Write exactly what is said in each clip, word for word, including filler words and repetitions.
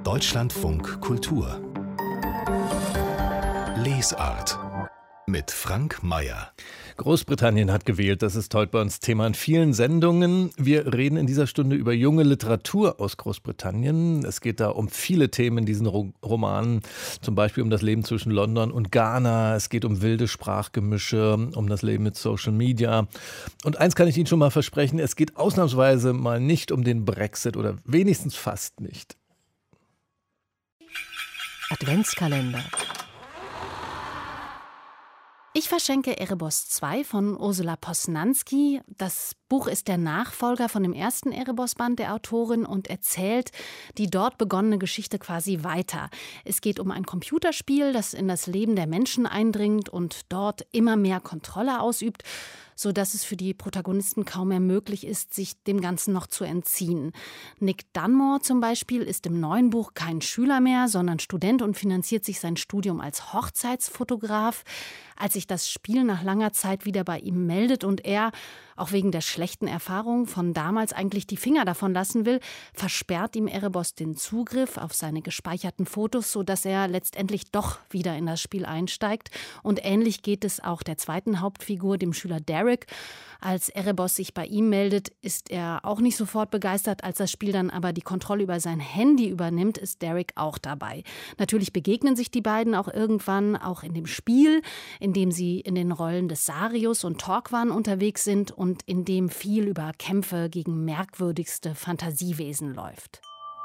Deutschlandfunk Kultur Lesart mit Frank Mayer. Großbritannien hat gewählt, das ist heute bei uns Thema in vielen Sendungen. Wir reden in dieser Stunde über junge Literatur aus Großbritannien. Es geht da um viele Themen in diesen Romanen, zum Beispiel um das Leben zwischen London und Ghana. Es geht um wilde Sprachgemische, um das Leben mit Social Media. Und eins kann ich Ihnen schon mal versprechen, es geht ausnahmsweise mal nicht um den Brexit oder wenigstens fast nicht. Adventskalender. Ich verschenke Erebos zwei von Ursula Posnanski. Das Buch ist der Nachfolger von dem ersten Erebos-Band der Autorin und erzählt die dort begonnene Geschichte quasi weiter. Es geht um ein Computerspiel, das in das Leben der Menschen eindringt und dort immer mehr Kontrolle ausübt, sodass es für die Protagonisten kaum mehr möglich ist, sich dem Ganzen noch zu entziehen. Nick Dunmore zum Beispiel ist im neuen Buch kein Schüler mehr, sondern Student und finanziert sich sein Studium als Hochzeitsfotograf. Als sich das Spiel nach langer Zeit wieder bei ihm meldet und er, auch wegen der schlechten Erfahrung von damals, eigentlich die Finger davon lassen will, versperrt ihm Erebos den Zugriff auf seine gespeicherten Fotos, sodass er letztendlich doch wieder in das Spiel einsteigt. Und ähnlich geht es auch der zweiten Hauptfigur, dem Schüler Derek. Als Erebos sich bei ihm meldet, ist er auch nicht sofort begeistert. Als das Spiel dann aber die Kontrolle über sein Handy übernimmt, ist Derek auch dabei. Natürlich begegnen sich die beiden auch irgendwann, auch in dem Spiel, in dem sie in den Rollen des Sarius und Torquan unterwegs sind und in dem viel über Kämpfe gegen merkwürdigste Fantasiewesen läuft.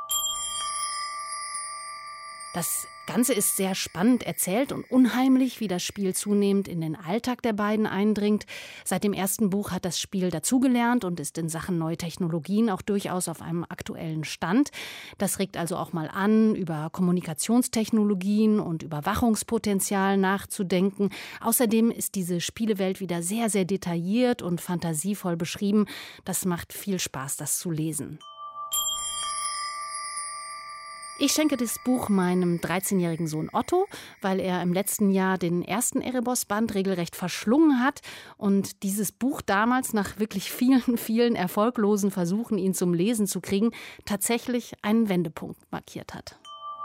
Das Ganze ist sehr spannend erzählt und unheimlich, wie das Spiel zunehmend in den Alltag der beiden eindringt. Seit dem ersten Buch hat das Spiel dazugelernt und ist in Sachen neue Technologien auch durchaus auf einem aktuellen Stand. Das regt also auch mal an, über Kommunikationstechnologien und Überwachungspotenzial nachzudenken. Außerdem ist diese Spielewelt wieder sehr, sehr detailliert und fantasievoll beschrieben. Das macht viel Spaß, das zu lesen. Ich schenke das Buch meinem dreizehnjährigen Sohn Otto, weil er im letzten Jahr den ersten Erebos-Band regelrecht verschlungen hat und dieses Buch damals nach wirklich vielen, vielen erfolglosen Versuchen, ihn zum Lesen zu kriegen, tatsächlich einen Wendepunkt markiert hat.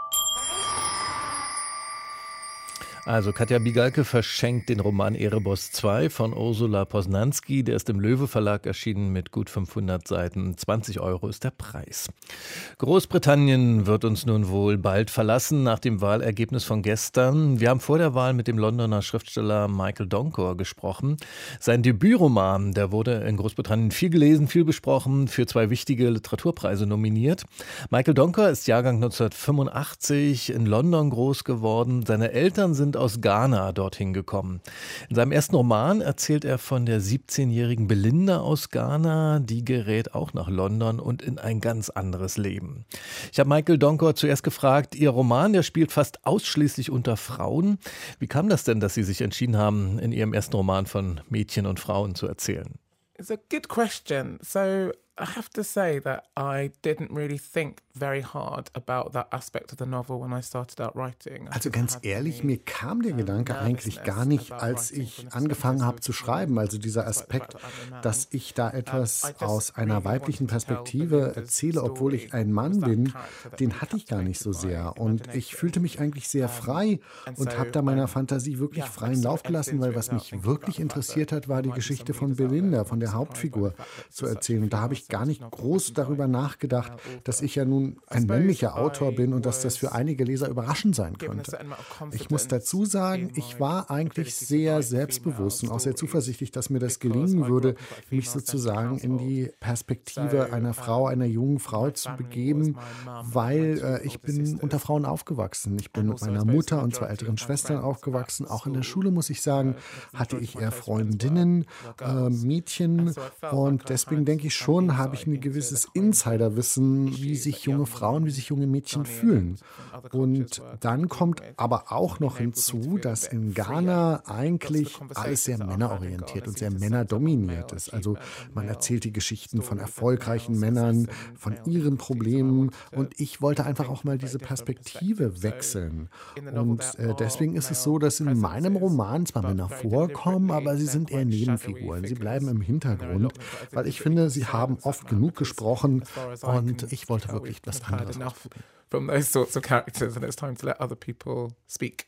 Also Katja Bigalke verschenkt den Roman Erebos zwei von Ursula Posnanski. Der ist im Löwe Verlag erschienen mit gut fünfhundert Seiten. zwanzig Euro ist der Preis. Großbritannien wird uns nun wohl bald verlassen nach dem Wahlergebnis von gestern. Wir haben vor der Wahl mit dem Londoner Schriftsteller Michael Donkor gesprochen. Sein Debütroman, der wurde in Großbritannien viel gelesen, viel besprochen, für zwei wichtige Literaturpreise nominiert. Michael Donkor ist Jahrgang neunzehnhundertfünfundachtzig, in London groß geworden. Seine Eltern sind aus Ghana dorthin gekommen. In seinem ersten Roman erzählt er von der siebzehnjährigen Belinda aus Ghana. Die gerät auch nach London und in ein ganz anderes Leben. Ich habe Michael Donkor zuerst gefragt, Ihr Roman, der spielt fast ausschließlich unter Frauen. Wie kam das denn, dass Sie sich entschieden haben, in Ihrem ersten Roman von Mädchen und Frauen zu erzählen? It's a good question. So I have to say that I didn't really think very hard about that aspect of the novel when I started out writing. Also ganz ehrlich, mir kam der Gedanke eigentlich gar nicht, als ich angefangen habe zu schreiben. Also dieser Aspekt, dass ich da etwas aus einer weiblichen Perspektive erzähle, obwohl ich ein Mann bin, den hatte ich gar nicht so sehr. Und ich fühlte mich eigentlich sehr frei und habe da meiner Fantasie wirklich freien Lauf gelassen, weil was mich wirklich interessiert hat, war die Geschichte von Belinda, von der Hauptfigur zu erzählen. Und da habe ich gar nicht groß darüber nachgedacht, dass ich ja nun ein männlicher Autor bin und dass das für einige Leser überraschend sein könnte. Ich muss dazu sagen, ich war eigentlich sehr selbstbewusst und auch sehr zuversichtlich, dass mir das gelingen würde, mich sozusagen in die Perspektive einer Frau, einer jungen Frau zu begeben, weil äh, ich bin unter Frauen aufgewachsen. Ich bin mit meiner Mutter und zwei älteren Schwestern aufgewachsen. Auch in der Schule, muss ich sagen, hatte ich eher Freundinnen, äh, Mädchen und deswegen denke ich schon, habe ich ein gewisses Insiderwissen, wie sich junge Frauen, wie sich junge Mädchen fühlen. Und dann kommt aber auch noch hinzu, dass in Ghana eigentlich alles sehr männerorientiert und sehr männerdominiert ist. Also man erzählt die Geschichten von erfolgreichen Männern, von ihren Problemen und ich wollte einfach auch mal diese Perspektive wechseln. Und äh, deswegen ist es so, dass in meinem Roman zwar Männer vorkommen, aber sie sind eher Nebenfiguren. Sie bleiben im Hintergrund, weil ich finde, sie haben oft genug gesprochen und ich wollte wirklich was anderes ausprobieren. From those sorts of characters, and it's time to let other people speak.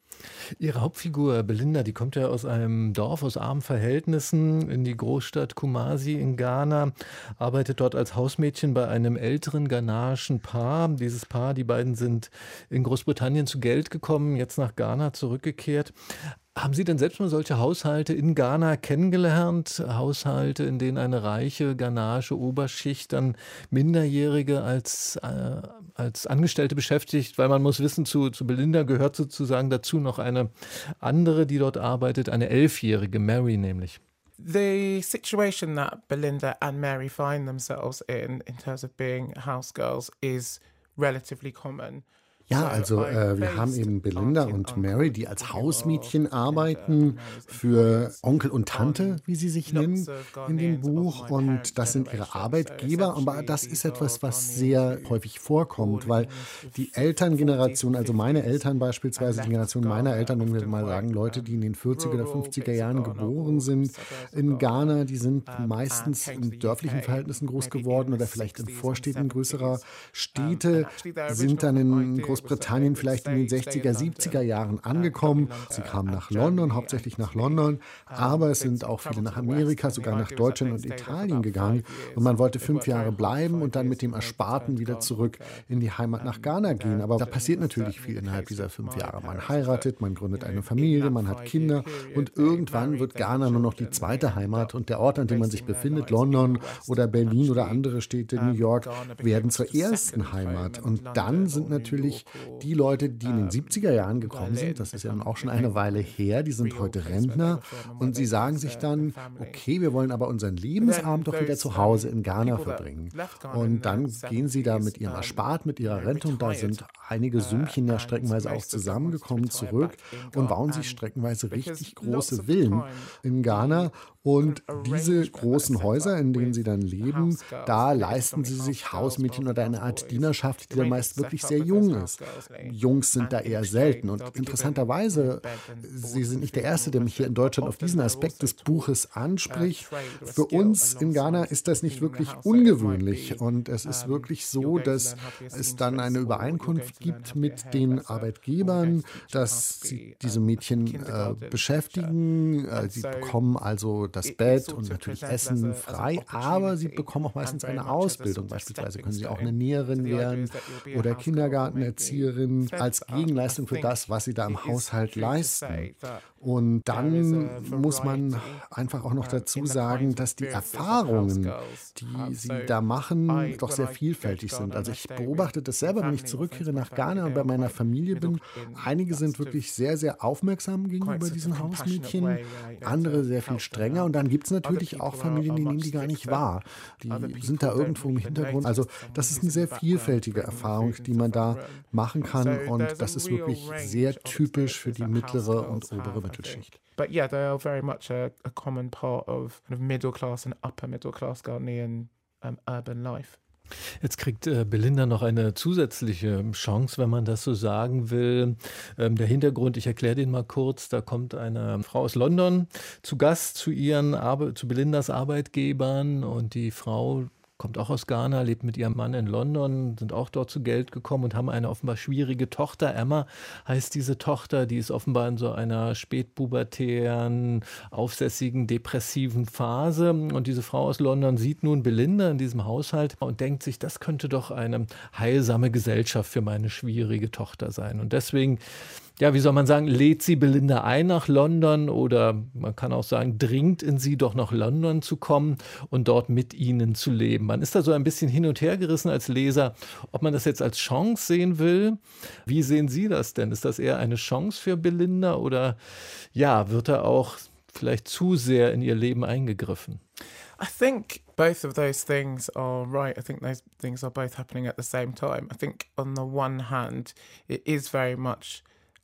Ihre Hauptfigur Belinda, die kommt ja aus einem Dorf aus armen Verhältnissen in die Großstadt Kumasi in Ghana, arbeitet dort als Hausmädchen bei einem älteren ghanaischen Paar. Dieses Paar, die beiden sind in Großbritannien zu Geld gekommen, jetzt nach Ghana zurückgekehrt. Haben Sie denn selbst mal solche Haushalte in Ghana kennengelernt? Haushalte, in denen eine reiche ghanaische Oberschicht dann Minderjährige als, äh, als Angestellte beschäftigt? Weil man muss wissen, zu, zu Belinda gehört sozusagen dazu noch eine andere, die dort arbeitet, eine Elfjährige, Mary nämlich. The situation that Belinda and Mary find themselves in, in terms of being house girls, is relatively common. Ja, also äh, wir haben eben Belinda und Mary, die als Hausmädchen arbeiten für Onkel und Tante, wie sie sich nennen, in dem Buch. Und das sind ihre Arbeitgeber. Aber das ist etwas, was sehr häufig vorkommt, weil die Elterngeneration, also meine Eltern beispielsweise, die Generation meiner Eltern, wenn wir mal sagen, Leute, die in den vierziger oder fünfziger Jahren geboren sind in Ghana, die sind meistens in dörflichen Verhältnissen groß geworden oder vielleicht in Vorstädten größerer Städte, sind dann in Großbritannien vielleicht in den sechziger, siebziger Jahren angekommen. Sie kamen nach London, hauptsächlich nach London, aber es sind auch viele nach Amerika, sogar nach Deutschland und Italien gegangen. Und man wollte fünf Jahre bleiben und dann mit dem Ersparten wieder zurück in die Heimat nach Ghana gehen. Aber da passiert natürlich viel innerhalb dieser fünf Jahre. Man heiratet, man gründet eine Familie, man hat Kinder und irgendwann wird Ghana nur noch die zweite Heimat und der Ort, an dem man sich befindet, London oder Berlin oder andere Städte, New York, werden zur ersten Heimat. Und dann sind natürlich die Leute, die in den siebziger Jahren gekommen sind, das ist ja auch schon eine Weile her, die sind heute Rentner und sie sagen sich dann, okay, wir wollen aber unseren Lebensabend doch wieder zu Hause in Ghana verbringen. Und dann gehen sie da mit ihrem Erspart, mit ihrer Rente und da sind einige Sümmchen ja streckenweise auch zusammengekommen zurück und bauen sich streckenweise richtig große Villen in Ghana. Und diese großen Häuser, in denen sie dann leben, da leisten sie sich Hausmädchen oder eine Art Dienerschaft, die dann meist wirklich sehr jung ist. Jungs sind da eher selten. Und interessanterweise, Sie sind nicht der Erste, der mich hier in Deutschland auf diesen Aspekt des Buches anspricht. Für uns in Ghana ist das nicht wirklich ungewöhnlich. Und es ist wirklich so, dass es dann eine Übereinkunft gibt mit den Arbeitgebern, dass sie diese Mädchen äh, beschäftigen. Äh, sie bekommen also das Bett und natürlich Essen frei, aber sie bekommen auch meistens eine Ausbildung. Beispielsweise können sie auch eine Näherin werden oder Kindergartenerzieherin als Gegenleistung für das, was sie da im Haushalt leisten. Und dann muss man einfach auch noch dazu sagen, dass die Erfahrungen, die sie da machen, doch sehr vielfältig sind. Also ich beobachte das selber, wenn ich zurückkehre nach Ghana und bei meiner Familie bin. Einige sind wirklich sehr, sehr aufmerksam gegenüber diesen Hausmädchen, andere sehr viel strenger. Und dann gibt es natürlich auch Familien, die nehmen die gar nicht wahr. Die sind da irgendwo im Hintergrund. Also das ist eine sehr vielfältige Erfahrung, die man da machen kann. Und das ist wirklich sehr typisch für die mittlere und obere Mittelschicht. But yeah, they are very much a, a common part of kind of middle class and upper middle class Ghanaian um, urban life. Jetzt kriegt äh, Belinda noch eine zusätzliche Chance, wenn man das so sagen will. Ähm, der Hintergrund, ich erkläre den mal kurz, da kommt eine Frau aus London zu Gast zu ihren Arbe- zu Belindas Arbeitgebern und die Frau kommt auch aus Ghana, lebt mit ihrem Mann in London, sind auch dort zu Geld gekommen und haben eine offenbar schwierige Tochter. Emma heißt diese Tochter, die ist offenbar in so einer spätpubertären, aufsässigen, depressiven Phase. Und diese Frau aus London sieht nun Belinda in diesem Haushalt und denkt sich, das könnte doch eine heilsame Gesellschaft für meine schwierige Tochter sein. Und deswegen, ja, wie soll man sagen, lädt sie Belinda ein nach London oder man kann auch sagen, dringt in sie doch nach London zu kommen und dort mit ihnen zu leben. Man ist da so ein bisschen hin und her gerissen als Leser, ob man das jetzt als Chance sehen will. Wie sehen Sie das denn? Ist das eher eine Chance für Belinda oder ja, wird da auch vielleicht zu sehr in ihr Leben eingegriffen? I think both of those things are right. I think those things are both happening at the same time. I think on the one hand, it is very much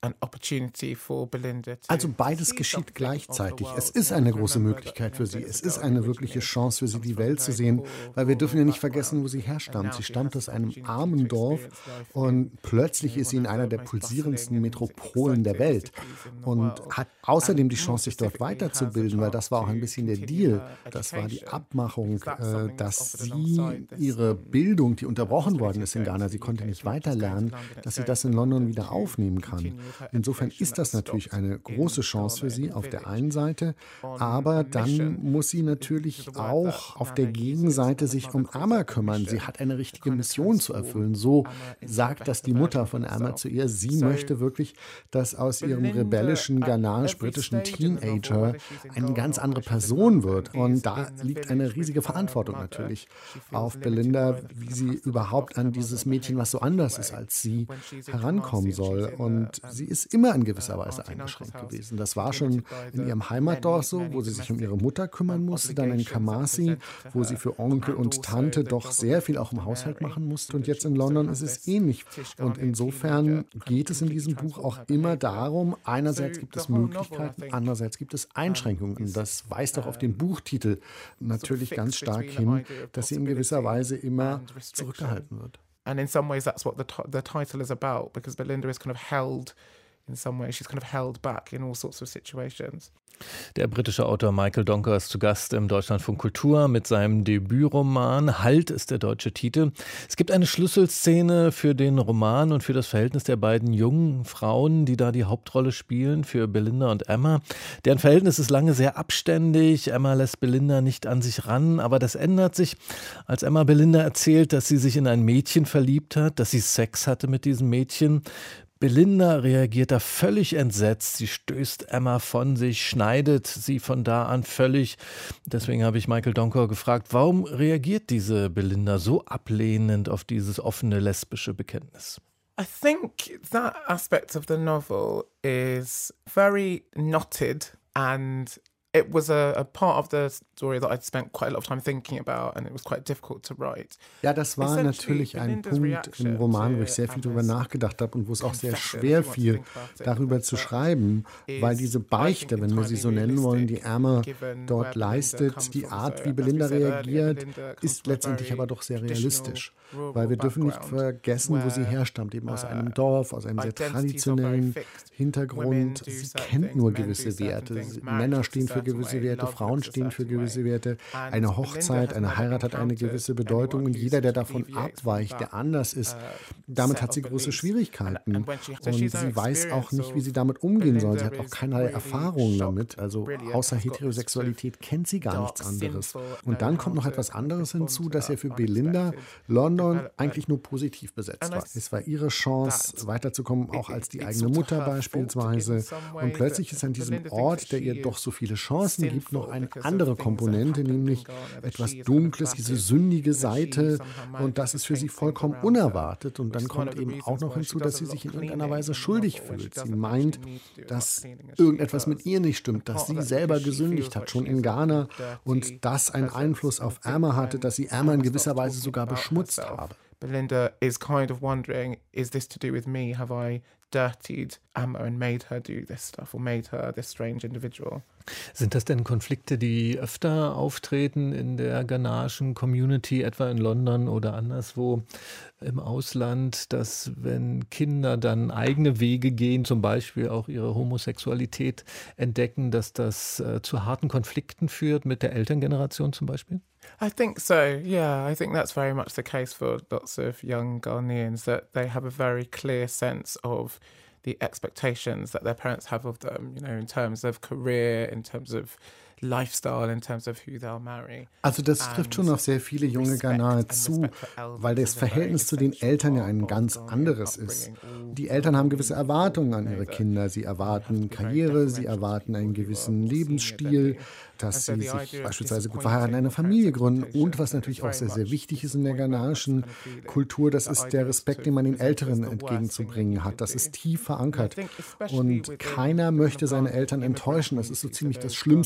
Also beides geschieht gleichzeitig. Es ist eine große Möglichkeit für sie. Es ist eine wirkliche Chance für sie, die Welt zu sehen, weil wir dürfen ja nicht vergessen, wo sie herstammt. Sie stammt aus einem armen Dorf und plötzlich ist sie in einer der pulsierendsten Metropolen der Welt und hat außerdem die Chance, sich dort weiterzubilden, weil das war auch ein bisschen der Deal. Das war die Abmachung, äh, dass sie ihre Bildung, die unterbrochen worden ist in Ghana, sie konnte nicht weiterlernen, dass sie das in London wieder aufnehmen kann. Insofern ist das natürlich eine große Chance für sie auf der einen Seite, aber dann muss sie natürlich auch auf der Gegenseite sich um Amma kümmern. Sie hat eine richtige Mission zu erfüllen. So sagt das die Mutter von Amma zu ihr. Sie möchte wirklich, dass aus ihrem rebellischen, ghanaisch-britischen Teenager eine ganz andere Person wird. Und da liegt eine riesige Verantwortung natürlich auf Belinda, wie sie überhaupt an dieses Mädchen, was so anders ist als sie, herankommen soll. Und sie ist immer in gewisser Weise eingeschränkt gewesen. Das war schon in ihrem Heimatdorf so, wo sie sich um ihre Mutter kümmern musste, dann in Kumasi, wo sie für Onkel und Tante doch sehr viel auch im Haushalt machen musste. Und jetzt in London ist es ähnlich. Und insofern geht es in diesem Buch auch immer darum, einerseits gibt es Möglichkeiten, andererseits gibt es Einschränkungen. Das weist auch auf den Buchtitel natürlich ganz stark hin, dass sie in gewisser Weise immer zurückgehalten wird. And in some ways that's what the, t- the title is about, because Belinda is kind of held, in some ways she's kind of held back in all sorts of situations. Der britische Autor Michael Donker ist zu Gast im Deutschlandfunk Kultur mit seinem Debütroman. Halt ist der deutsche Titel. Es gibt eine Schlüsselszene für den Roman und für das Verhältnis der beiden jungen Frauen, die da die Hauptrolle spielen, für Belinda und Emma. Deren Verhältnis ist lange sehr abständig. Emma lässt Belinda nicht an sich ran, aber das ändert sich, als Emma Belinda erzählt, dass sie sich in ein Mädchen verliebt hat, dass sie Sex hatte mit diesem Mädchen. Belinda reagiert da völlig entsetzt. Sie stößt Emma von sich, schneidet sie von da an völlig. Deswegen habe ich Michael Donker gefragt, warum reagiert diese Belinda so ablehnend auf dieses offene lesbische Bekenntnis? I think that aspect of the novel is very knotted, and it was a, a part of the story that I'd spent quite a lot of time thinking about, and it was quite difficult to write. Ja, das war natürlich ein Punkt im Roman, wo ich sehr viel darüber nachgedacht habe und wo es auch sehr schwer fiel, darüber zu schreiben, weil diese Beichte, wenn wir sie so nennen wollen, die Emma dort leistet, die Art, wie Belinda reagiert, ist letztendlich aber doch sehr realistisch. Weil wir dürfen nicht vergessen, wo sie herstammt, eben aus einem Dorf, aus einem sehr traditionellen Hintergrund. Sie kennt nur gewisse Werte. Männer stehen für gewisse Werte, Frauen stehen für gewisse Werte. Eine Hochzeit, eine Heirat hat eine gewisse Bedeutung und jeder, der davon abweicht, der anders ist, damit hat sie große Schwierigkeiten. Und sie weiß auch nicht, wie sie damit umgehen soll. Sie hat auch keinerlei Erfahrung damit. Also außer Heterosexualität kennt sie gar nichts anderes. Und dann kommt noch etwas anderes hinzu, dass ja für Belinda London eigentlich nur positiv besetzt war. Es war ihre Chance, weiterzukommen, auch als die eigene Mutter beispielsweise. Und plötzlich ist an diesem Ort, der ihr doch so viele Chancen gibt, noch eine andere Komponente, nämlich etwas Dunkles, diese sündige Seite. Und das ist für sie vollkommen unerwartet. Und dann kommt eben auch noch hinzu, dass sie sich in irgendeiner Weise schuldig fühlt. Sie meint, dass irgendetwas mit ihr nicht stimmt, dass sie selber gesündigt hat, schon in Ghana. Und das einen Einfluss auf Emma hatte, dass sie Emma in gewisser Weise sogar beschmutzt habe. Belinda is kind of wondering, is this to do with me? Have I dirtied Emma and made her do this stuff or made her this strange individual? Sind das denn Konflikte, die öfter auftreten in der ghanaischen Community, etwa in London oder anderswo im Ausland, dass wenn Kinder dann eigene Wege gehen, zum Beispiel auch ihre Homosexualität entdecken, dass das äh, zu harten Konflikten führt mit der Elterngeneration zum Beispiel? I think so, yeah. I think that's very much the case for lots of young Ghanaians, that they have a very clear sense of the expectations that their parents have of them, you know, in terms of career, in terms of lifestyle, in terms of who they'll marry. Also das trifft schon auf sehr viele junge Ghanaer zu, weil das Verhältnis zu den Eltern ja ein ganz anderes ist. Die Eltern haben gewisse Erwartungen an ihre Kinder. Sie erwarten Karriere, sie erwarten einen gewissen Lebensstil, dass sie sich beispielsweise gut verheiraten, eine Familie gründen. Und was natürlich auch sehr, sehr wichtig ist in der ghanaischen Kultur, das ist der Respekt, den man den Älteren entgegenzubringen hat. Das ist tief verankert. Und keiner möchte seine Eltern enttäuschen. Das ist so ziemlich das Schlimmste, was man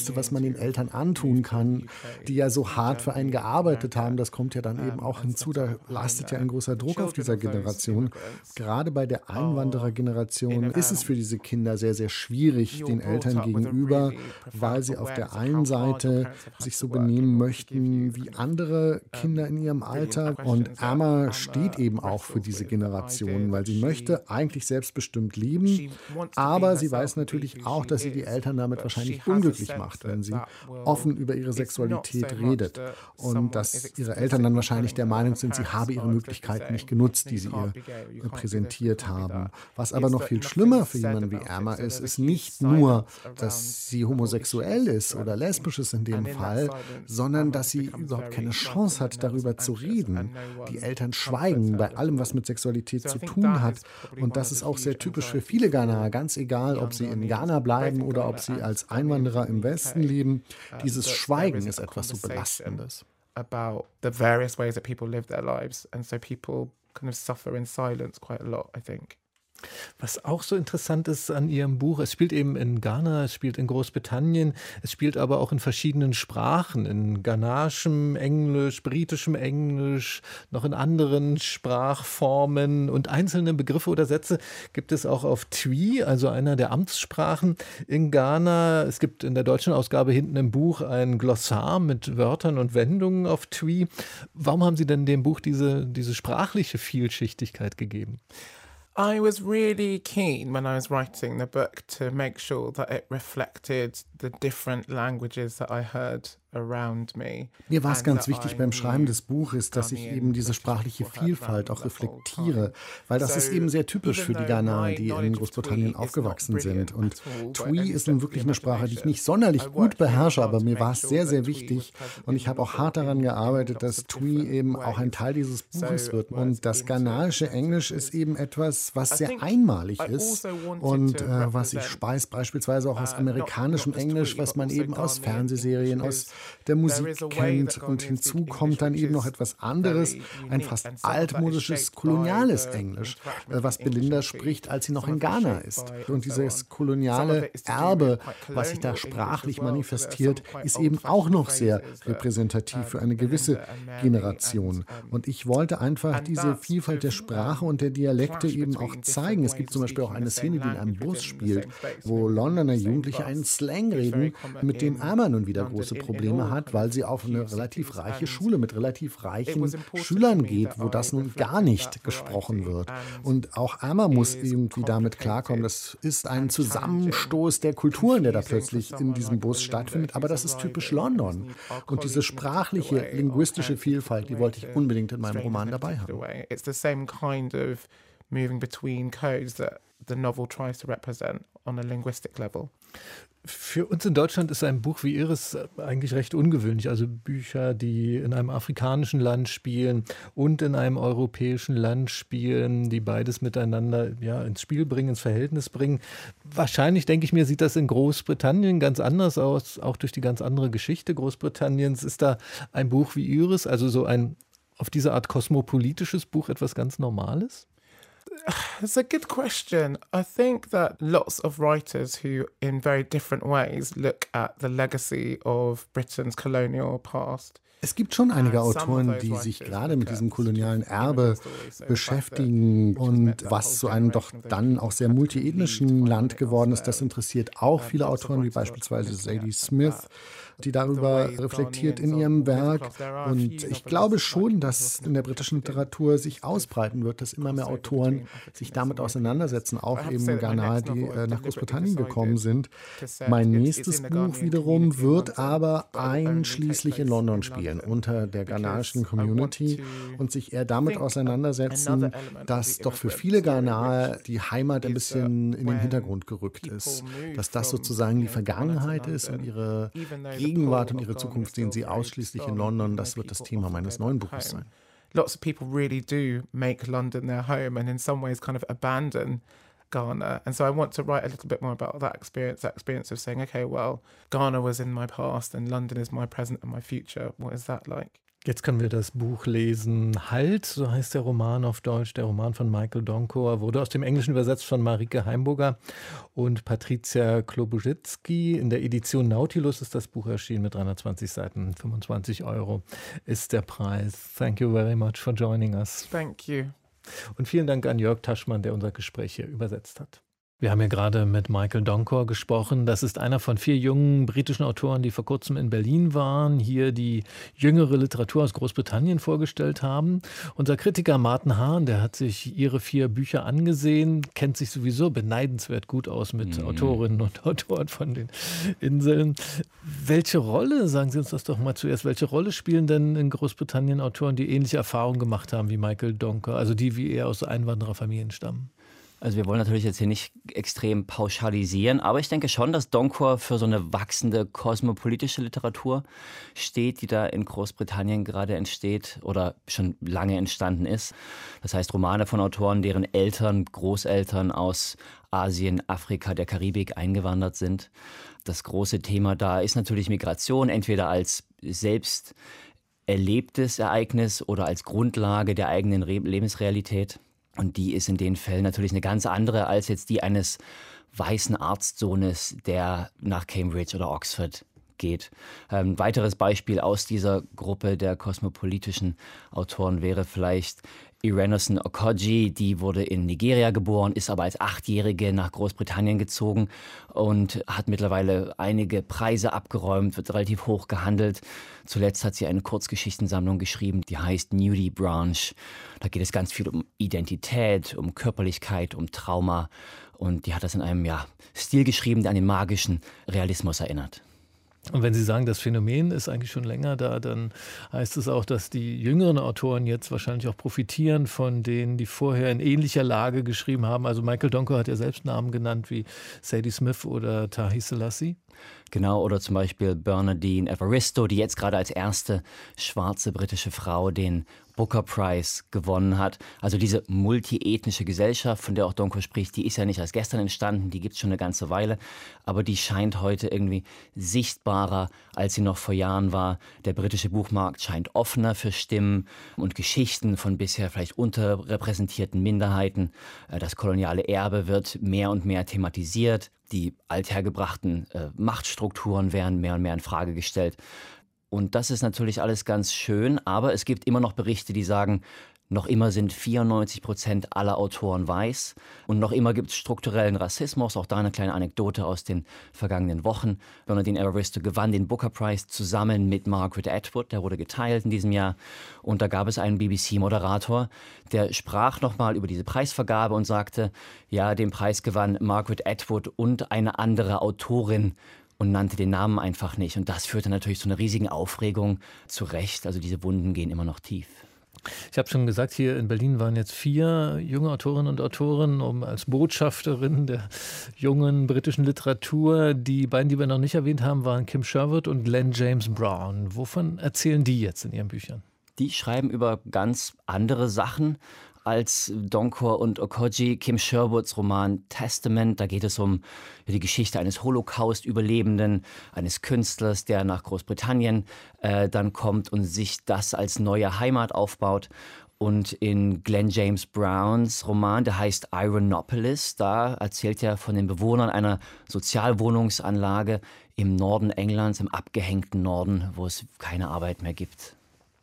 den Eltern antun kann, die ja so hart für einen gearbeitet haben. Das kommt ja dann eben auch hinzu, da lastet ja ein großer Druck auf dieser Generation. Gerade bei der Einwanderergeneration ist es für diese Kinder sehr, sehr schwierig den Eltern gegenüber, weil sie auf der einen Seite sich so benehmen möchten wie andere Kinder in ihrem Alter. Und Amma steht eben auch für diese Generation, weil sie möchte eigentlich selbstbestimmt leben, aber sie weiß natürlich auch, dass sie die Eltern damit wahrscheinlich unglücklich macht, wenn sie offen über ihre Sexualität redet und dass ihre Eltern dann wahrscheinlich der Meinung sind, sie habe ihre Möglichkeiten nicht genutzt, die sie ihr präsentiert haben. Was aber noch viel schlimmer für jemanden wie Amma ist, ist nicht nur, dass sie homosexuell ist oder lesbisch ist in dem Fall, sondern dass sie überhaupt keine Chance hat, darüber zu reden. Die Eltern schweigen bei allem, was mit Sexualität zu tun hat. Und das ist auch sehr typisch für viele Ghanaer, ganz egal, ob sie in Ghana bleiben oder ob sie als Einwanderer im Westen leben. Dieses Schweigen ist etwas so Belastendes. About the various ways that people live their lives. And so people kind of suffer in silence quite a lot, I think. Was auch so interessant ist an Ihrem Buch, es spielt eben in Ghana, es spielt in Großbritannien, es spielt aber auch in verschiedenen Sprachen, in ghanaschem Englisch, britischem Englisch, noch in anderen Sprachformen und einzelne Begriffe oder Sätze gibt es auch auf Twi, also einer der Amtssprachen in Ghana. Es gibt in der deutschen Ausgabe hinten im Buch ein Glossar mit Wörtern und Wendungen auf Twi. Warum haben Sie denn dem Buch diese, diese sprachliche Vielschichtigkeit gegeben? I was really keen when I was writing the book to make sure that it reflected the different languages that I heard around me. Mir war es ganz wichtig beim Schreiben des Buches, dass ich eben diese sprachliche Vielfalt auch reflektiere, weil das ist eben sehr typisch für die Ghanaer, die in Großbritannien aufgewachsen sind. Und Twi ist nun wirklich eine Sprache, die ich nicht sonderlich gut beherrsche, aber mir war es sehr, sehr wichtig. Und ich habe auch hart daran gearbeitet, dass Twi eben auch ein Teil dieses Buches wird. Und das ghanaische Englisch ist eben etwas, was sehr einmalig ist und äh, was ich speist beispielsweise auch aus amerikanischem Englisch, was man eben aus Fernsehserien, aus der Musik kennt. Und hinzu kommt dann eben noch etwas anderes, ein fast altmodisches, koloniales Englisch, was Belinda spricht, als sie noch in Ghana ist. Und dieses koloniale Erbe, was sich da sprachlich manifestiert, ist eben auch noch sehr repräsentativ für eine gewisse Generation. Und ich wollte einfach diese Vielfalt der Sprache und der Dialekte eben auch zeigen. Es gibt zum Beispiel auch eine Szene, die in einem Bus spielt, wo Londoner Jugendliche einen Slang reden, mit dem Amma nun wieder große Probleme hat, weil sie auf eine relativ reiche Schule mit relativ reichen Schülern geht, wo das nun gar nicht gesprochen wird. Und auch Amma muss irgendwie damit klarkommen. Das ist ein Zusammenstoß der Kulturen, der da plötzlich in diesem Bus stattfindet. Aber das ist typisch London. Und diese sprachliche, linguistische Vielfalt, die wollte ich unbedingt in meinem Roman dabei haben. It's the same kind of moving between codes that the novel tries to represent on a linguistic level. Für uns in Deutschland ist ein Buch wie Ihres eigentlich recht ungewöhnlich. Also Bücher, die in einem afrikanischen Land spielen und in einem europäischen Land spielen, die beides miteinander ja, ins Spiel bringen, ins Verhältnis bringen. Wahrscheinlich, denke ich mir, sieht das in Großbritannien ganz anders aus, auch durch die ganz andere Geschichte Großbritanniens. Ist da ein Buch wie Ihres, also so ein auf diese Art kosmopolitisches Buch, etwas ganz Normales? It's a good question. I think that lots of writers who, in very different ways, look at the legacy of Britain's colonial past. Es gibt schon einige Autoren, die sich gerade mit diesem kolonialen Erbe beschäftigen und was zu einem doch dann auch sehr multiethnischen Land geworden ist, das interessiert auch viele Autoren, wie beispielsweise Zadie Smith, die darüber reflektiert in ihrem Werk. Und ich glaube schon, dass in der britischen Literatur sich ausbreiten wird, dass immer mehr Autoren sich damit auseinandersetzen, auch eben Ghanaer, die äh, nach Großbritannien gekommen sind. Mein nächstes Buch wiederum wird aber einschließlich in London spielen, unter der ghanaischen Community und sich eher damit auseinandersetzen, dass doch für viele Ghanaer die Heimat ein bisschen in den Hintergrund gerückt ist. Dass das sozusagen die Vergangenheit ist und ihre Gegenwart und ihre Zukunft sehen sie ausschließlich in London. Das wird das Thema meines neuen Buches sein. Lots of people really do make London their home and in some ways kind of abandon Ghana. And so I want to write a little bit more about that experience, that experience of saying, okay, well, Ghana was in my past and London is my present and my future. What is that like? Jetzt können wir das Buch lesen. Halt, so heißt der Roman auf Deutsch. Der Roman von Michael Donkor wurde aus dem Englischen übersetzt von Marike Heimburger und Patricia Klobuczycki. In der Edition Nautilus ist das Buch erschienen mit dreihundertzwanzig Seiten. fünfundzwanzig Euro ist der Preis. Thank you very much for joining us. Thank you. Und vielen Dank an Jörg Taschmann, der unser Gespräch hier übersetzt hat. Wir haben ja gerade mit Michael Donkor gesprochen. Das ist einer von vier jungen britischen Autoren, die vor kurzem in Berlin waren, hier die jüngere Literatur aus Großbritannien vorgestellt haben. Unser Kritiker Martin Hahn, der hat sich ihre vier Bücher angesehen, kennt sich sowieso beneidenswert gut aus mit mhm. Autorinnen und Autoren von den Inseln. Welche Rolle, sagen Sie uns das doch mal zuerst, welche Rolle spielen denn in Großbritannien Autoren, die ähnliche Erfahrungen gemacht haben wie Michael Donkor, also die wie er aus Einwandererfamilien stammen? Also wir wollen natürlich jetzt hier nicht extrem pauschalisieren, aber ich denke schon, dass Donkor für so eine wachsende kosmopolitische Literatur steht, die da in Großbritannien gerade entsteht oder schon lange entstanden ist. Das heißt Romane von Autoren, deren Eltern, Großeltern aus Asien, Afrika, der Karibik eingewandert sind. Das große Thema da ist natürlich Migration, entweder als selbst erlebtes Ereignis oder als Grundlage der eigenen Re- Lebensrealität. Und die ist in den Fällen natürlich eine ganz andere als jetzt die eines weißen Arztsohnes, der nach Cambridge oder Oxford geht. Ein weiteres Beispiel aus dieser Gruppe der kosmopolitischen Autoren wäre vielleicht Irenosen Okoji, die wurde in Nigeria geboren, ist aber als Achtjährige nach Großbritannien gezogen und hat mittlerweile einige Preise abgeräumt, wird relativ hoch gehandelt. Zuletzt hat sie eine Kurzgeschichtensammlung geschrieben, die heißt Nudie Branch. Da geht es ganz viel um Identität, um Körperlichkeit, um Trauma und die hat das in einem ja, Stil geschrieben, der an den magischen Realismus erinnert. Und wenn Sie sagen, das Phänomen ist eigentlich schon länger da, dann heißt es auch, dass die jüngeren Autoren jetzt wahrscheinlich auch profitieren von denen, die vorher in ähnlicher Lage geschrieben haben. Also Michael Donkor hat ja selbst Namen genannt wie Sadie Smith oder Tahi Selassie. Genau, oder zum Beispiel Bernardine Evaristo, die jetzt gerade als erste schwarze britische Frau den Booker Prize gewonnen hat. Also diese multiethnische Gesellschaft, von der auch Donkor spricht, die ist ja nicht erst gestern entstanden, die gibt es schon eine ganze Weile, aber die scheint heute irgendwie sichtbarer, als sie noch vor Jahren war. Der britische Buchmarkt scheint offener für Stimmen und Geschichten von bisher vielleicht unterrepräsentierten Minderheiten. Das koloniale Erbe wird mehr und mehr thematisiert. Die althergebrachten äh, Machtstrukturen werden mehr und mehr in Frage gestellt. Und das ist natürlich alles ganz schön, aber es gibt immer noch Berichte, die sagen, noch immer sind vierundneunzig Prozent aller Autoren weiß und noch immer gibt es strukturellen Rassismus. Auch da eine kleine Anekdote aus den vergangenen Wochen. Bernardine Evaristo gewann den Booker Prize zusammen mit Margaret Atwood, der wurde geteilt in diesem Jahr. Und da gab es einen B B C-Moderator, der sprach nochmal über diese Preisvergabe und sagte, ja, den Preis gewann Margaret Atwood und eine andere Autorin, und nannte den Namen einfach nicht. Und das führte natürlich zu einer riesigen Aufregung zurecht. Also diese Wunden gehen immer noch tief. Ich habe schon gesagt, hier in Berlin waren jetzt vier junge Autorinnen und Autoren um als Botschafterinnen der jungen britischen Literatur. Die beiden, die wir noch nicht erwähnt haben, waren Kim Sherwood und Glenn James Brown. Wovon erzählen die jetzt in ihren Büchern? Die schreiben über ganz andere Sachen als Donkor und Okoji. Kim Sherwoods Roman Testament, da geht es um die Geschichte eines Holocaust-Überlebenden, eines Künstlers, der nach Großbritannien äh, dann kommt und sich das als neue Heimat aufbaut. Und in Glenn James Browns Roman, der heißt Ironopolis, da erzählt er von den Bewohnern einer Sozialwohnungsanlage im Norden Englands, im abgehängten Norden, wo es keine Arbeit mehr gibt.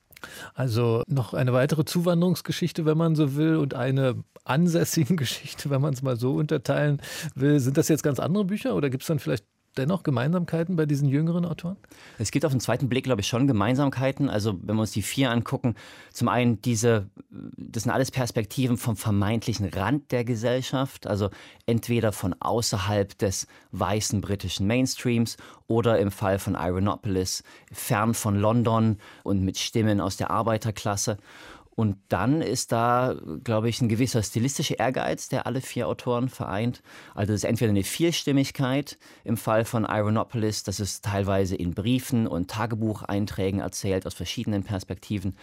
Also noch eine weitere Zuwanderungsgeschichte, wenn man so will, und eine ansässige Geschichte, wenn man es mal so unterteilen will. Sind das jetzt ganz andere Bücher oder gibt es dann vielleicht dennoch Gemeinsamkeiten bei diesen jüngeren Autoren? Es gibt auf den zweiten Blick, glaube ich, schon Gemeinsamkeiten. Also wenn wir uns die vier angucken, zum einen diese, das sind alles Perspektiven vom vermeintlichen Rand der Gesellschaft, also entweder von außerhalb des weißen britischen Mainstreams oder im Fall von Ironopolis fern von London und mit Stimmen aus der Arbeiterklasse. Und dann ist da, glaube ich, ein gewisser stilistischer Ehrgeiz, der alle vier Autoren vereint. Also es ist entweder eine Vielstimmigkeit im Fall von Ironopolis, das ist teilweise in Briefen und Tagebucheinträgen erzählt aus verschiedenen Perspektiven.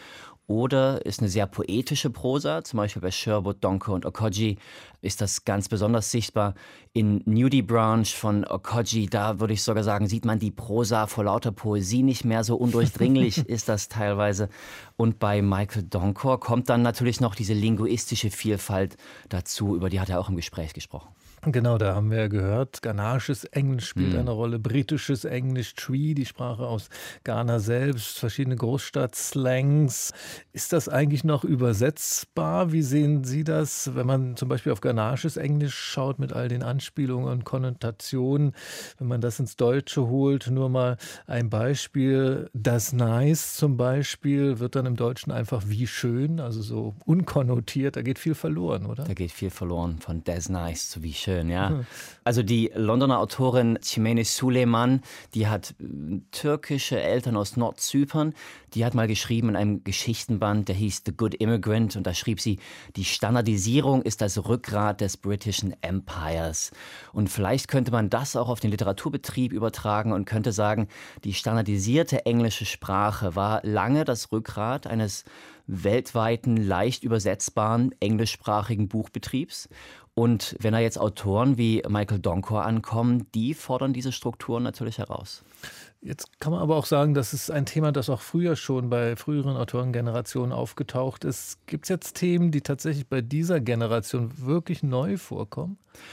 oder ist eine sehr poetische Prosa, zum Beispiel bei Sherwood, Donker und Okojie ist das ganz besonders sichtbar. In Nudie Branch von Okojie, da würde ich sogar sagen, sieht man die Prosa vor lauter Poesie nicht mehr, so undurchdringlich ist das teilweise. Und bei Michael Donkor kommt dann natürlich noch diese linguistische Vielfalt dazu, über die hat er auch im Gespräch gesprochen. Genau, da haben wir ja gehört, ghanaisches Englisch spielt Mhm. eine Rolle, britisches Englisch, Twi, die Sprache aus Ghana selbst, verschiedene Großstadtslangs. Ist das eigentlich noch übersetzbar? Wie sehen Sie das, wenn man zum Beispiel auf ghanaisches Englisch schaut mit all den Anspielungen und Konnotationen, wenn man das ins Deutsche holt? Nur mal ein Beispiel, das Nice zum Beispiel wird dann im Deutschen einfach wie schön, also so unkonnotiert, da geht viel verloren, oder? Da geht viel verloren von Des Nice zu wie schön, ja. Also die Londoner Autorin Chimene Suleiman, die hat äh, türkische Eltern aus Nordzypern, die hat mal geschrieben in einem Geschichtenband, der hieß The Good Immigrant und da schrieb sie, die Standardisierung ist das Rückgrat des britischen Empires. Und vielleicht könnte man das auch auf den Literaturbetrieb übertragen und könnte sagen, die standardisierte englische Sprache war lange das Rückgrat eines weltweiten, leicht übersetzbaren englischsprachigen Buchbetriebs. Und wenn da jetzt Autoren wie Michael Donkor ankommen, die fordern diese Strukturen natürlich heraus. Jetzt kann man aber auch sagen, das ist ein Thema, das auch früher schon bei früheren Autorengenerationen aufgetaucht ist. Gibt es jetzt Themen, die tatsächlich bei dieser Generation wirklich neu vorkommen?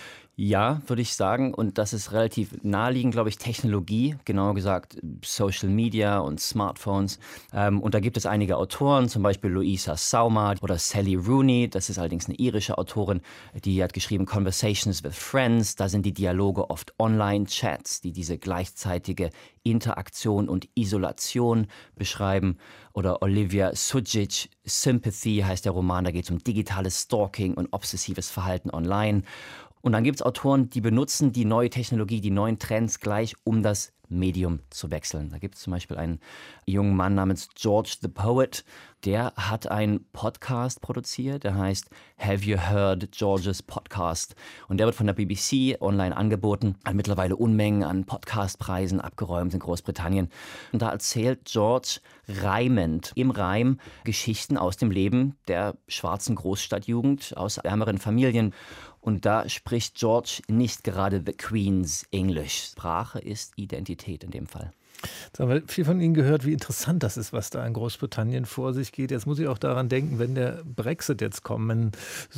Ja, würde ich sagen. Und das ist relativ naheliegend, glaube ich, Technologie, genauer gesagt Social Media und Smartphones. Ähm, und da gibt es einige Autoren, zum Beispiel Louisa Sauma oder Sally Rooney. Das ist allerdings eine irische Autorin, die hat geschrieben Conversations with Friends. Da sind die Dialoge oft Online-Chats, die diese gleichzeitige Interaktion und Isolation beschreiben. Oder Olivia Sujic, Sympathy heißt der Roman. Da geht es um digitales Stalking und obsessives Verhalten online. Und dann gibt es Autoren, die benutzen die neue Technologie, die neuen Trends gleich, um das Medium zu wechseln. Da gibt es zum Beispiel einen jungen Mann namens George the Poet, der hat einen Podcast produziert, der heißt Have You Heard George's Podcast? Und der wird von der B B C online angeboten, hat mittlerweile Unmengen an Podcastpreisen abgeräumt in Großbritannien. Und da erzählt George reimend, im Reim, Geschichten aus dem Leben der schwarzen Großstadtjugend, aus ärmeren Familien. Und da spricht George nicht gerade the Queen's English. Sprache ist Identität in dem Fall. Jetzt haben wir viel von Ihnen gehört, wie interessant das ist, was da in Großbritannien vor sich geht. Jetzt muss ich auch daran denken, wenn der Brexit jetzt kommen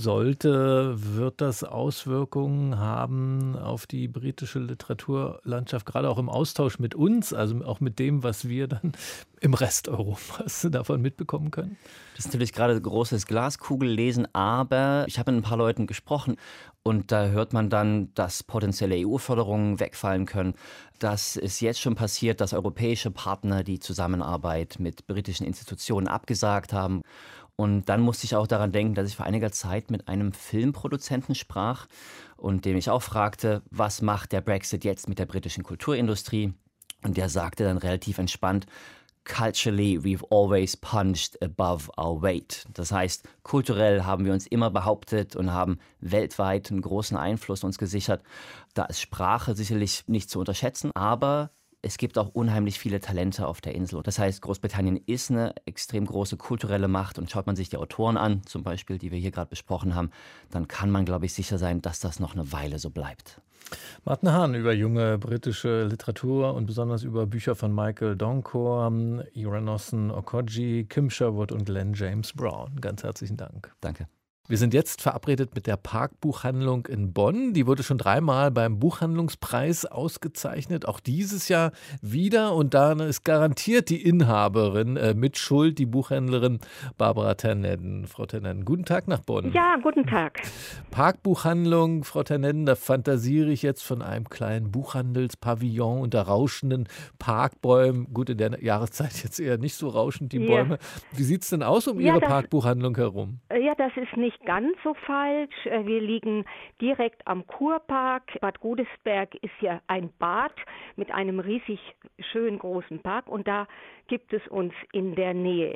sollte, wird das Auswirkungen haben auf die britische Literaturlandschaft, gerade auch im Austausch mit uns, also auch mit dem, was wir dann im Rest Europas davon mitbekommen können? Das ist natürlich gerade großes Glaskugellesen, aber ich habe mit ein paar Leuten gesprochen und da hört man dann, dass potenzielle E U-Förderungen wegfallen können. Das ist jetzt schon passiert, dass europäische Partner die Zusammenarbeit mit britischen Institutionen abgesagt haben. Und dann musste ich auch daran denken, dass ich vor einiger Zeit mit einem Filmproduzenten sprach und dem ich auch fragte, was macht der Brexit jetzt mit der britischen Kulturindustrie? Und der sagte dann relativ entspannt, Culturally, we've always punched above our weight. Das heißt, kulturell haben wir uns immer behauptet und haben weltweit einen großen Einfluss uns gesichert. Da ist Sprache sicherlich nicht zu unterschätzen, aber es gibt auch unheimlich viele Talente auf der Insel. Das heißt, Großbritannien ist eine extrem große kulturelle Macht und schaut man sich die Autoren an, zum Beispiel, die wir hier gerade besprochen haben, dann kann man, glaube ich, sicher sein, dass das noch eine Weile so bleibt. Martin Hahn über junge britische Literatur und besonders über Bücher von Michael Donkor, Iranosen Okojie, Kim Sherwood und Glenn James Brown. Ganz herzlichen Dank. Danke. Wir sind jetzt verabredet mit der Park-Buchhandlung in Bonn. Die wurde schon dreimal beim Buchhandlungspreis ausgezeichnet. Auch dieses Jahr wieder. Und da ist garantiert die Inhaberin äh, mit Schuld, die Buchhändlerin Barbara Ternedden. Frau Ternedden, guten Tag nach Bonn. Ja, guten Tag. Park-Buchhandlung, Frau Ternedden, da fantasiere ich jetzt von einem kleinen Buchhandelspavillon unter rauschenden Parkbäumen. Gut, in der Jahreszeit jetzt eher nicht so rauschend, die Ja. Bäume. Wie sieht es denn aus um Ja, Ihre das- Parkbuchhandlung herum? Ja, das ist nicht ganz so falsch. Wir liegen direkt am Kurpark. Bad Godesberg ist ja ein Bad mit einem riesig schön großen Park und da gibt es uns in der Nähe.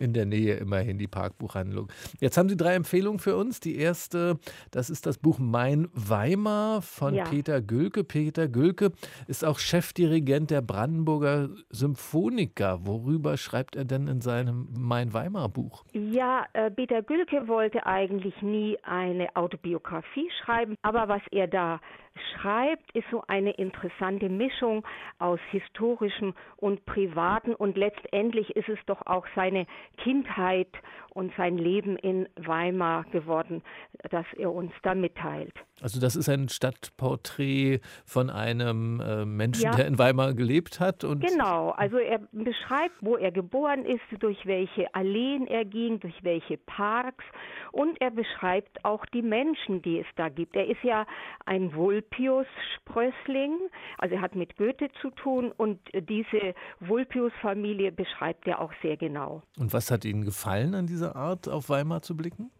In der Nähe immerhin die Parkbuchhandlung. Jetzt haben Sie drei Empfehlungen für uns. Die erste, das ist das Buch Mein Weimar von ja. Peter Gülke. Peter Gülke ist auch Chefdirigent der Brandenburger Symphoniker. Worüber schreibt er denn in seinem Mein Weimar Buch? Ja, äh, Peter Gülke wollte eigentlich nie eine Autobiografie schreiben, aber was er da schreibt, ist so eine interessante Mischung aus historischem und privaten, und letztendlich ist es doch auch seine Kindheit und sein Leben in Weimar geworden, das er uns da mitteilt. Also das ist ein Stadtporträt von einem äh, Menschen, ja. der in Weimar gelebt hat. Und genau, also er beschreibt, wo er geboren ist, durch welche Alleen er ging, durch welche Parks, und er beschreibt auch die Menschen, die es da gibt. Er ist ja ein Vulpius-Sprössling, also er hat mit Goethe zu tun, und diese Vulpius-Familie beschreibt er auch sehr genau. Und was hat Ihnen gefallen an dieser Art, auf Weimar zu blicken?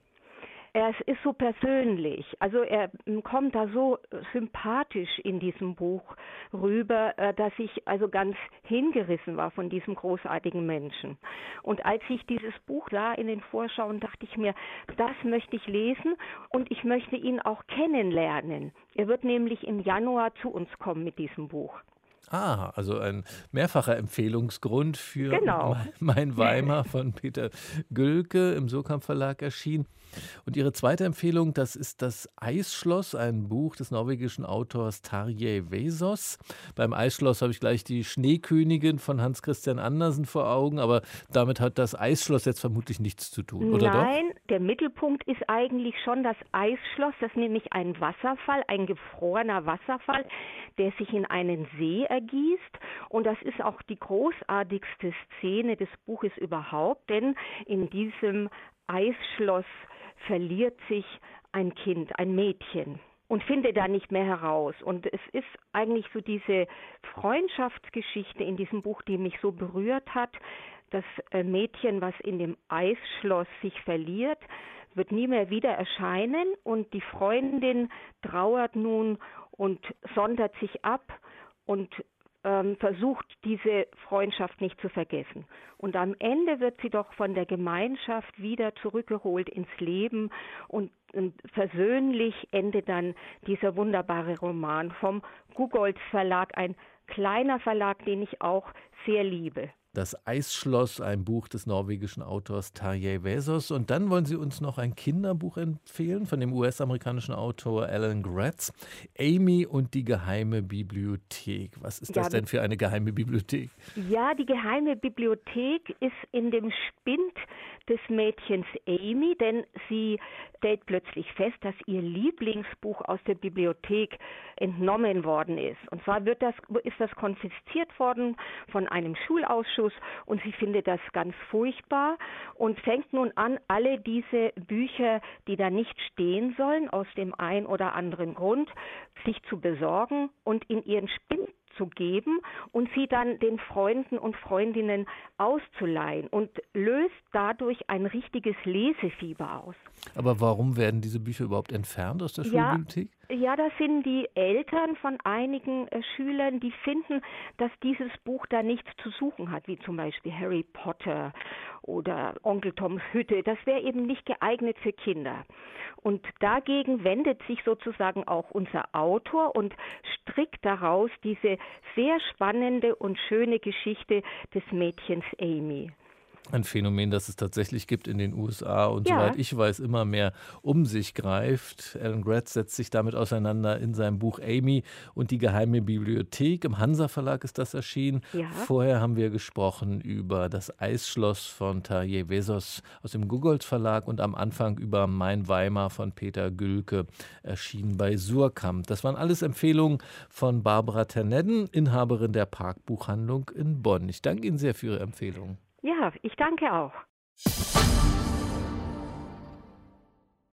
Es ist so persönlich, also er kommt da so sympathisch in diesem Buch rüber, dass ich also ganz hingerissen war von diesem großartigen Menschen. Und als ich dieses Buch sah in den Vorschauen, dachte ich mir, das möchte ich lesen und ich möchte ihn auch kennenlernen. Er wird nämlich im Januar zu uns kommen mit diesem Buch. Ah, also ein mehrfacher Empfehlungsgrund für genau. Mein Weimar von Peter Gülke im Surkamp Verlag erschienen. Und Ihre zweite Empfehlung, das ist das Eisschloss, ein Buch des norwegischen Autors Tarjei Vesaas. Beim Eisschloss habe ich gleich die Schneekönigin von Hans Christian Andersen vor Augen, aber damit hat das Eisschloss jetzt vermutlich nichts zu tun, oder doch? Nein, der Mittelpunkt ist eigentlich schon das Eisschloss, das ist nämlich ein Wasserfall, ein gefrorener Wasserfall, der sich in einen See ergießt, und das ist auch die großartigste Szene des Buches überhaupt, denn in diesem Eisschloss verliert sich ein Kind, ein Mädchen, und findet da nicht mehr heraus. Und es ist eigentlich so diese Freundschaftsgeschichte in diesem Buch, die mich so berührt hat. Das Mädchen, was in dem Eisschloss sich verliert, wird nie mehr wieder erscheinen, und die Freundin trauert nun und sondert sich ab und ähm, versucht, diese Freundschaft nicht zu vergessen. Und am Ende wird sie doch von der Gemeinschaft wieder zurückgeholt ins Leben, und, und versöhnlich endet dann dieser wunderbare Roman vom Gugolz Verlag, ein kleiner Verlag, den ich auch sehr liebe. Das Eisschloss, ein Buch des norwegischen Autors Tarjei Vesaas. Und dann wollen Sie uns noch ein Kinderbuch empfehlen von dem U S-amerikanischen Autor Alan Gratz. Amy und die geheime Bibliothek. Was ist das ja, denn für eine geheime Bibliothek? Ja, die geheime Bibliothek ist in dem Spind des Mädchens Amy, denn sie stellt plötzlich fest, dass ihr Lieblingsbuch aus der Bibliothek entnommen worden ist. Und zwar wird das, ist das konfisziert worden von einem Schulausschuss, und sie findet das ganz furchtbar und fängt nun an, alle diese Bücher, die da nicht stehen sollen, aus dem einen oder anderen Grund, sich zu besorgen und in ihren Spind zu geben und sie dann den Freunden und Freundinnen auszuleihen, und löst dadurch ein richtiges Lesefieber aus. Aber warum werden diese Bücher überhaupt entfernt aus der Schulbibliothek? Ja, ja, das sind die Eltern von einigen äh, Schülern, die finden, dass dieses Buch da nichts zu suchen hat, wie zum Beispiel Harry Potter oder Onkel Toms Hütte. Das wäre eben nicht geeignet für Kinder. Und dagegen wendet sich sozusagen auch unser Autor und strickt daraus diese sehr spannende und schöne Geschichte des Mädchens Amy. Ein Phänomen, das es tatsächlich gibt in den U S A und ja. soweit ich weiß, immer mehr um sich greift. Alan Gratz setzt sich damit auseinander in seinem Buch Amy und die geheime Bibliothek. Im Hansa Verlag ist das erschienen. Ja. Vorher haben wir gesprochen über das Eisschloss von Tarjei Vesaas aus dem Gugolz Verlag und am Anfang über Mein Weimar von Peter Gülke, erschienen bei Surkamp. Das waren alles Empfehlungen von Barbara Ternedden, Inhaberin der Parkbuchhandlung in Bonn. Ich danke Ihnen sehr für Ihre Empfehlungen. Ja, ich danke auch.